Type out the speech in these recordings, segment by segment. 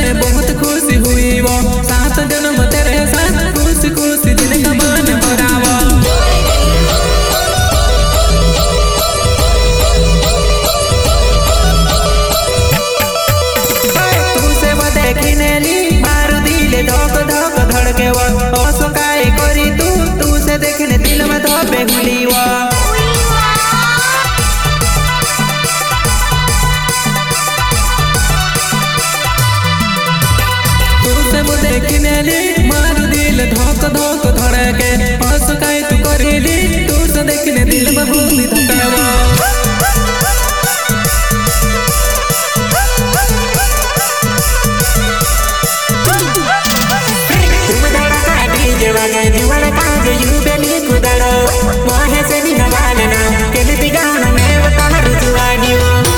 में बहुत खुशी हुई वो 7 जन्म तेरे साथ खुशी खुशी दिन का मन भरावा। तू से वो देखने ली मारू दिले धक धक धड़के वो ओसो काय करी तू से देखने दिल में धोपे गुली वो। देखने ली मारू दिल धोक धोक धड़के हंस काई तू करेली तू से देखने दिल में भूमि धकेवा। दीवाना काज यू बेली कुदड़ो मोहे से नी नवालना केली दिगाना में बता रुजुआनी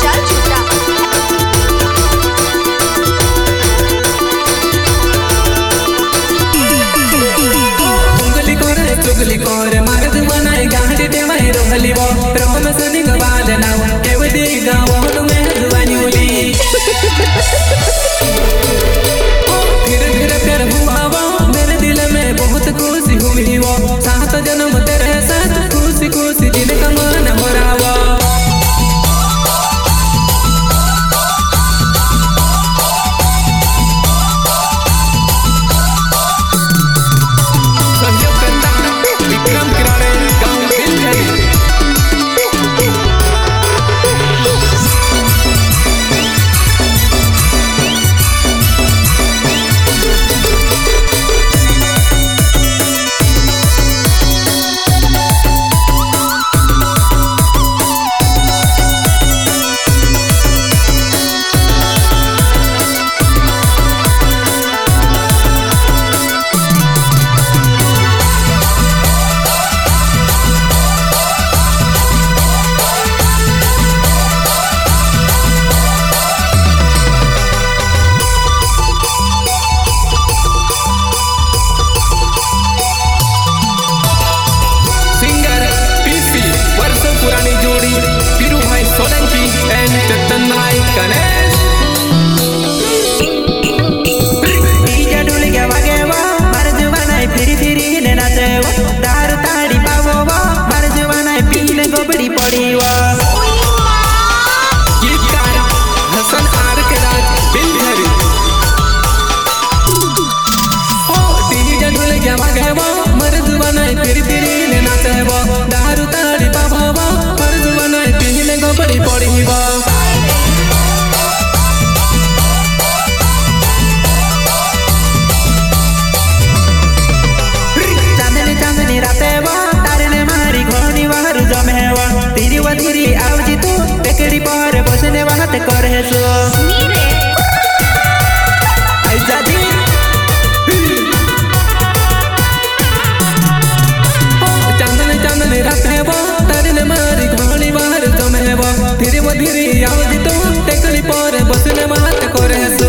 चुगली कोर मार्ग बनाए गाड़ी ते मैं रोहली वो रोम से निगवाल ना केवदी गावो तुम्हें जुवानी उली धीरे धीरे प्यार हुआ वो मेरे दिल में बहुत खुशी हुई वो 7 जन्म तेरे साथ खुशी खुशी दिन का मन भरावा। बसने बात करे सो चांदनी चांदनी रात है वो तारने मारी घोड़ी बाहर जमे वो धीरे धीरे आवाज तो टेकली पर बसने बात करे सो।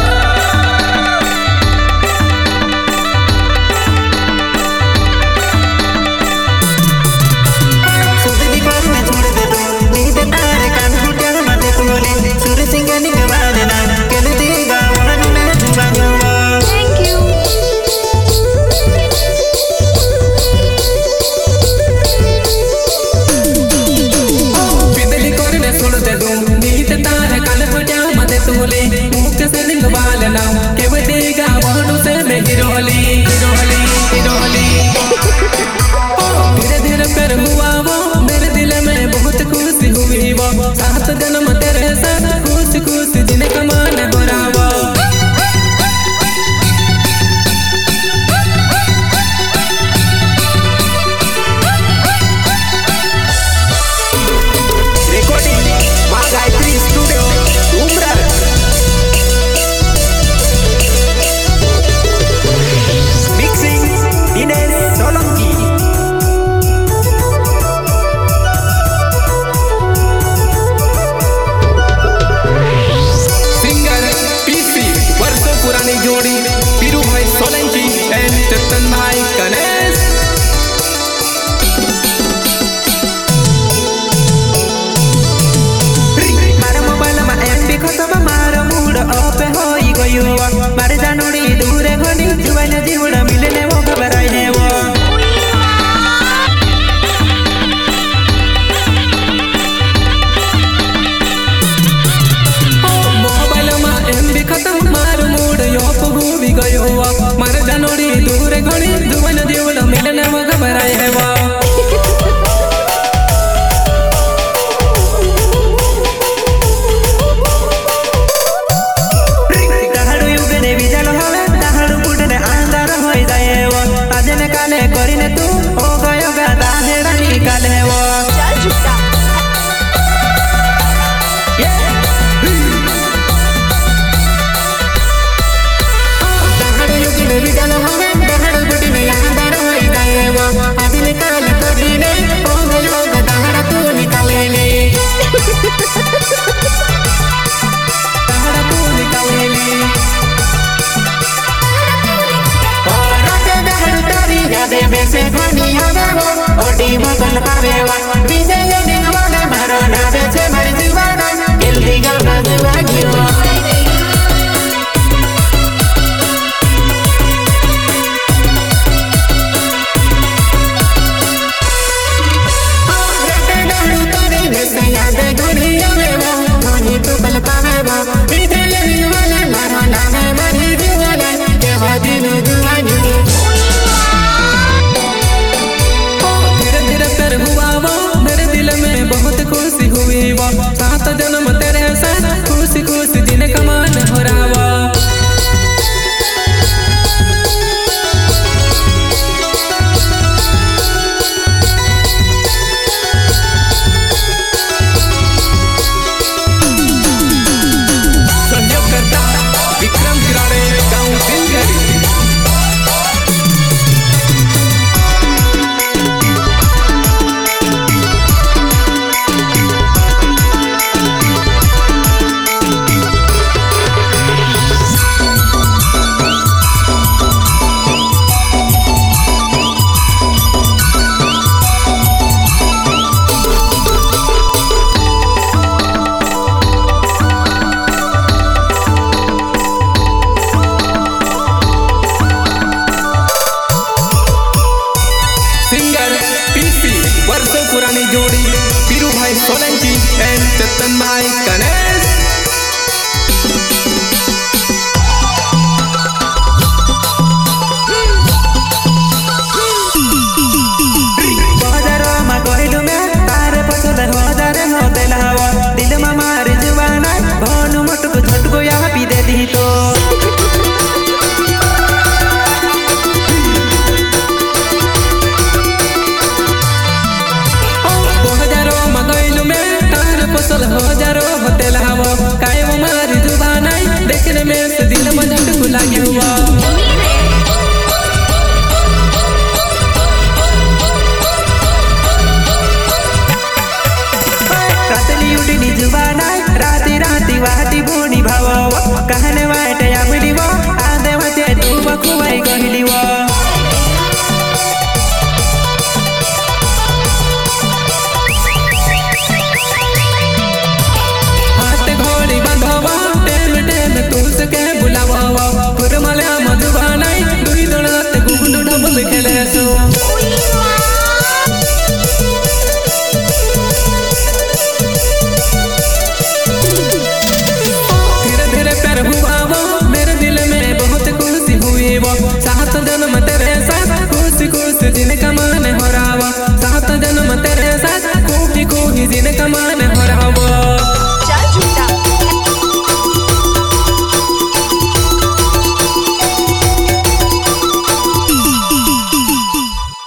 धीरे धीरे प्यार हुआ वो मेरे दिल में बहुत खुशी हुई वो 7 जन्म तेरे साथ खुशी खुशी दिन का मन भरावा। you बेसे कोनी आवेवा ओटी बगल पावेवा विजय दिनवाले मारो नावे छे मारी जीवाना जल्दी गाना जीवागियो सात जन्म तेरे साथ खुशी खुशी दिन कमान हो रावा सहयोगकर्ता विक्रम किराड़े गाँव दिनगरी वर्षों पुरानी जोड़ी पीरू भाई सोलंकी एंड चेतन भाई गणेश बाजारों में कोहिलू में तारे पसंद हजार होते लावा दिल में मारे जुबाना भानु मुटको झटको यहाँ पी दे दी तो हजारों होते लावा काय वो मारी जुबान देखने में से दिल में झटको लगी हुआ रातली उठनी जुबान राती राती वाटी बोनी भावा कहने